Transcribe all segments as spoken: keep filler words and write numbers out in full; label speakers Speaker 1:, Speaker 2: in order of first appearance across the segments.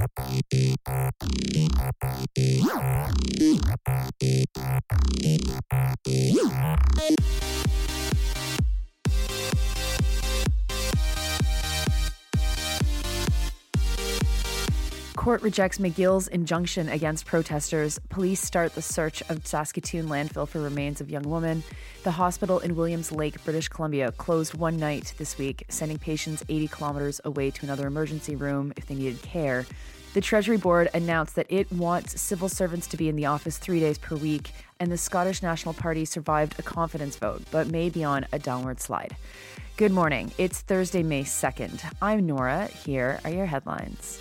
Speaker 1: Court rejects McGill's injunction against protesters. Police start the search of Saskatoon landfill for remains of young woman. The hospital in Williams Lake, British Columbia, closed one night this week, sending patients eighty kilometers away to another emergency room if they needed care. The Treasury Board announced that it wants civil servants to be in the office three days per week, and the Scottish National Party survived a confidence vote, but may be on a downward slide. Good morning. It's Thursday, May second. I'm Nora. Here are your headlines.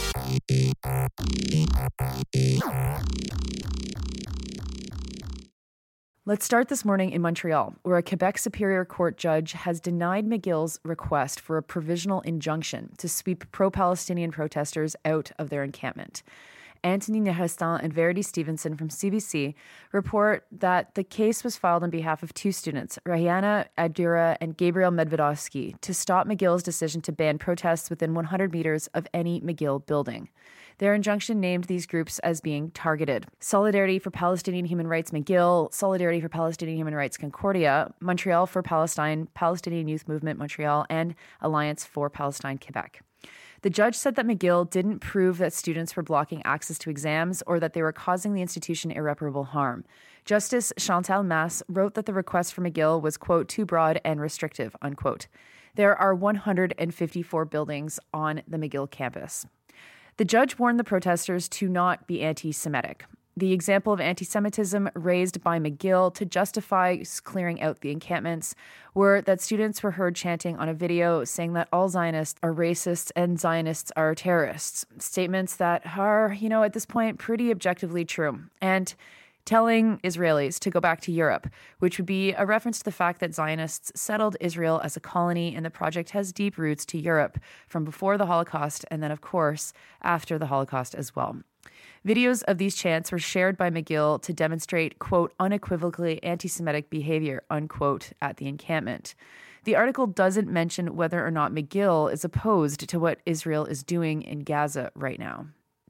Speaker 1: Let's start this morning in Montreal, where a Quebec Superior Court judge has denied McGill's request for a provisional injunction to sweep pro-Palestinian protesters out of their encampment. Anthony Nerestan and Verity Stevenson from C B C report that the case was filed on behalf of two students, Rahiana Adura and Gabriel Medvedovsky, to stop McGill's decision to ban protests within one hundred meters of any McGill building. Their injunction named these groups as being targeted: Solidarity for Palestinian Human Rights McGill, Solidarity for Palestinian Human Rights Concordia, Montreal for Palestine, Palestinian Youth Movement Montreal, and Alliance for Palestine Quebec. The judge said that McGill didn't prove that students were blocking access to exams or that they were causing the institution irreparable harm. Justice Chantal Masse wrote that the request for McGill was, quote, too broad and restrictive, unquote. There are one hundred fifty-four buildings on the McGill campus. The judge warned the protesters to not be anti-Semitic. The example of anti-Semitism raised by McGill to justify clearing out the encampments were that students were heard chanting on a video saying that all Zionists are racists and Zionists are terrorists. Statements that are, you know, at this point, pretty objectively true. And telling Israelis to go back to Europe, which would be a reference to the fact that Zionists settled Israel as a colony, and the project has deep roots to Europe from before the Holocaust and then, of course, after the Holocaust as well. Videos of these chants were shared by McGill to demonstrate, quote, unequivocally anti-Semitic behavior, unquote, at the encampment. The article doesn't mention whether or not McGill is opposed to what Israel is doing in Gaza right now.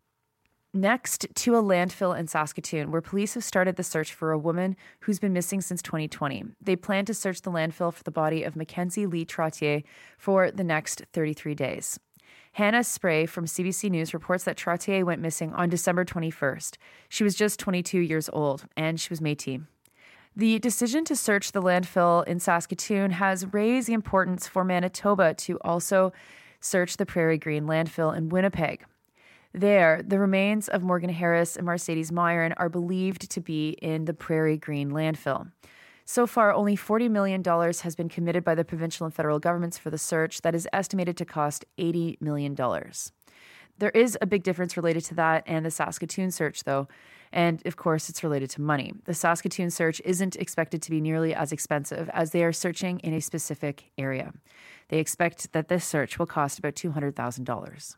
Speaker 1: Next, to a landfill in Saskatoon, where police have started the search for a woman who's been missing since twenty twenty. They plan to search the landfill for the body of Mackenzie Lee Trottier for the next thirty-three days. Hannah Spray from C B C News reports that Trottier went missing on December twenty-first. She was just twenty-two years old, and she was Métis. The decision to search the landfill in Saskatoon has raised the importance for Manitoba to also search the Prairie Green landfill in Winnipeg. There, the remains of Morgan Harris and Mercedes Myron are believed to be in the Prairie Green landfill. So far, only forty million dollars has been committed by the provincial and federal governments for the search that is estimated to cost eighty million dollars. There is a big difference related to that and the Saskatoon search, though, and of course, it's related to money. The Saskatoon search isn't expected to be nearly as expensive as they are searching in a specific area. They expect that this search will cost about two hundred thousand dollars.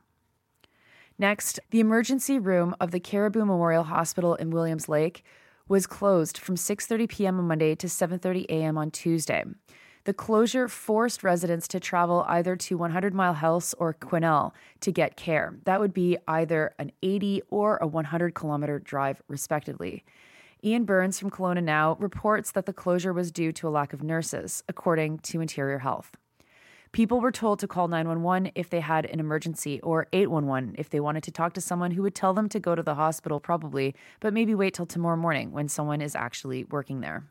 Speaker 1: Next, the emergency room of the Caribou Memorial Hospital in Williams Lake was closed from six thirty p.m. on Monday to seven thirty a.m. on Tuesday. The closure forced residents to travel either to one hundred Mile House or Quesnel to get care. That would be either an eighty or a one hundred kilometer drive, respectively. Ian Burns from Kelowna Now reports that the closure was due to a lack of nurses, according to Interior Health. People were told to call nine one one if they had an emergency, or eight one one if they wanted to talk to someone who would tell them to go to the hospital probably, but maybe wait till tomorrow morning when someone is actually working there.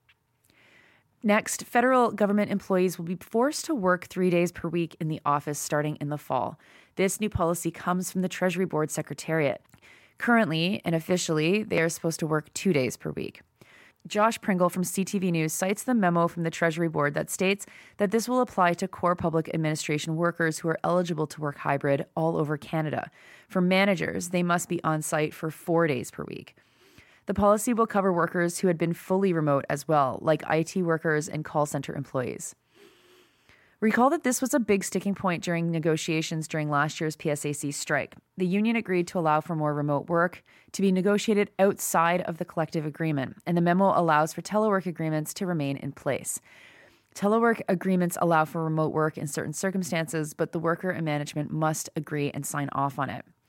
Speaker 1: Next, federal government employees will be forced to work three days per week in the office starting in the fall. This new policy comes from the Treasury Board Secretariat. Currently and officially, they are supposed to work two days per week. Josh Pringle from C T V News cites the memo from the Treasury Board that states that this will apply to core public administration workers who are eligible to work hybrid all over Canada. For managers, they must be on site for four days per week. The policy will cover workers who had been fully remote as well, like I T workers and call center employees. Recall that this was a big sticking point during negotiations during last year's P S A C strike. The union agreed to allow for more remote work to be negotiated outside of the collective agreement, and the memo allows for telework agreements to remain in place. Telework agreements allow for remote work in certain circumstances, but the worker and management must agree and sign off on it.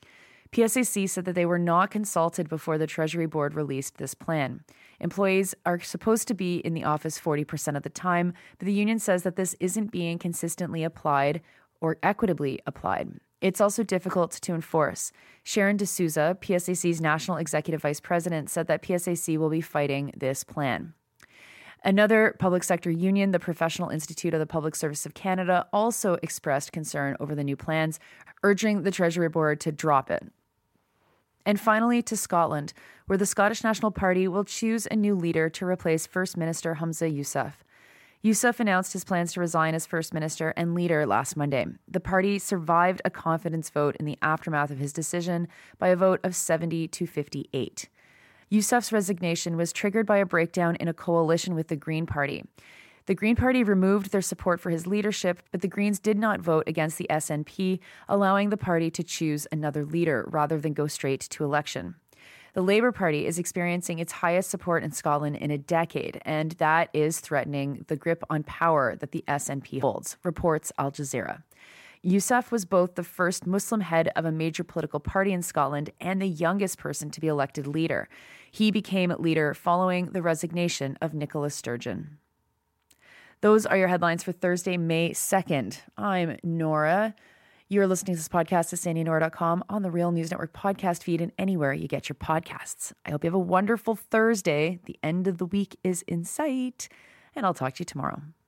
Speaker 1: P S A C said that they were not consulted before the Treasury Board released this plan. Employees are supposed to be in the office forty percent of the time, but the union says that this isn't being consistently applied or equitably applied. It's also difficult to enforce. Sharon D'Souza, P S A C's National Executive Vice President, said that P S A C will be fighting this plan. Another public sector union, the Professional Institute of the Public Service of Canada, also expressed concern over the new plans, urging the Treasury Board to drop it. And finally, to Scotland, where the Scottish National Party will choose a new leader to replace First Minister Humza Yousaf. Yousaf announced his plans to resign as First Minister and leader last Monday. The party survived a confidence vote in the aftermath of his decision by a vote of seventy to fifty-eight. Yousaf's resignation was triggered by a breakdown in a coalition with the Green Party. The Green Party removed their support for his leadership, but the Greens did not vote against the S N P, allowing the party to choose another leader rather than go straight to election. The Labour Party is experiencing its highest support in Scotland in a decade, and that is threatening the grip on power that the S N P holds, reports Al Jazeera. Yousaf was both the first Muslim head of a major political party in Scotland and the youngest person to be elected leader. He became leader following the resignation of Nicola Sturgeon. Those are your headlines for Thursday, May second. I'm Nora. You're listening to this podcast at sandy nora dot com on the Real News Network podcast feed and anywhere you get your podcasts. I hope you have a wonderful Thursday. The end of the week is in sight, and I'll talk to you tomorrow.